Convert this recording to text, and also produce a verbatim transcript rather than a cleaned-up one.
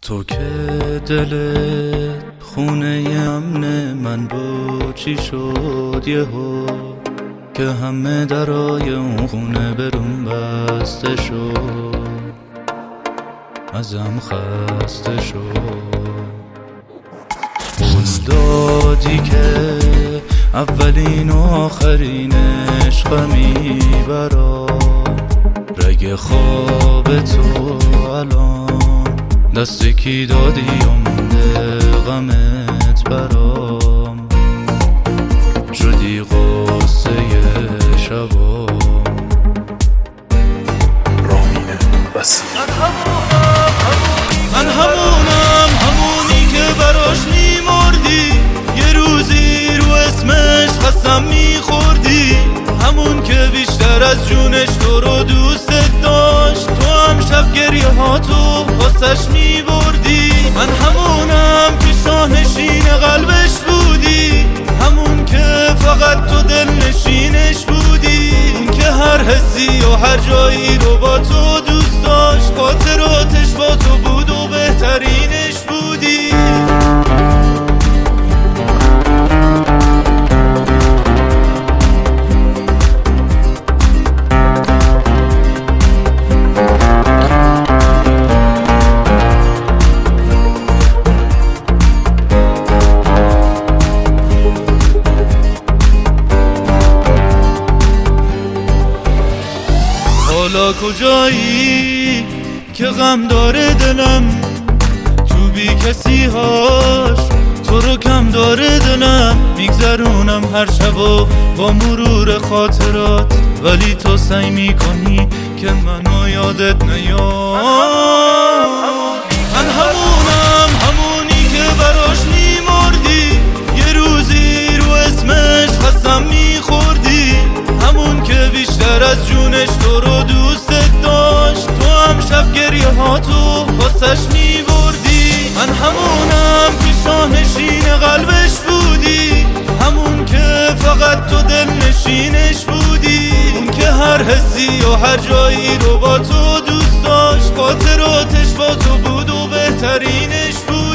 تو که دلت خونه امن من بود، چی شد یهو که همه درای اون خونه برون بسته شد؟ ازم خسته شد. اون دادی که اولین و آخرین عشقمی برا رگ خواب تو الان دست کی دادی و مونده غمت برام، شدی غصه شبا. رامین بسی من همونم همونی که براش میمردی، یه روزی رو اسمش قسم میخوردی، همون که بیشتر از جونش تو رو دوستت داشت، تو هم شب گریه ها تو واسش میبردی. من همونم که شاهنشین قلبش بودی، همون که فقط تو دل نشینش بودی، اون که هر حسی و هر جایی رو با تو دوست داشت، خاطراتش با تو بود و بهترینش بودی. حالا کجایی که غم داره دلم، تو بی کسی هاش تو رو کم داره دلم، میگذرونم هر شبا با مرور خاطرات، ولی تو سعی میکنی که منو یادت نیاد. من همونم همونی که براش میمردی، یه روزی رو اسمش قسم میخوردی، همون که بیشتر از جونش تو رو دوستت داشت، تو هم شب گریه ها تو واسش میبردی. من همونم که شاهنشین قلبش بودی، همون که فقط تو دل نشینش بودی، اون که هر حسی و هر جایی رو با تو دوست داشت، خاطراتش با تو بود و بهترینش بود.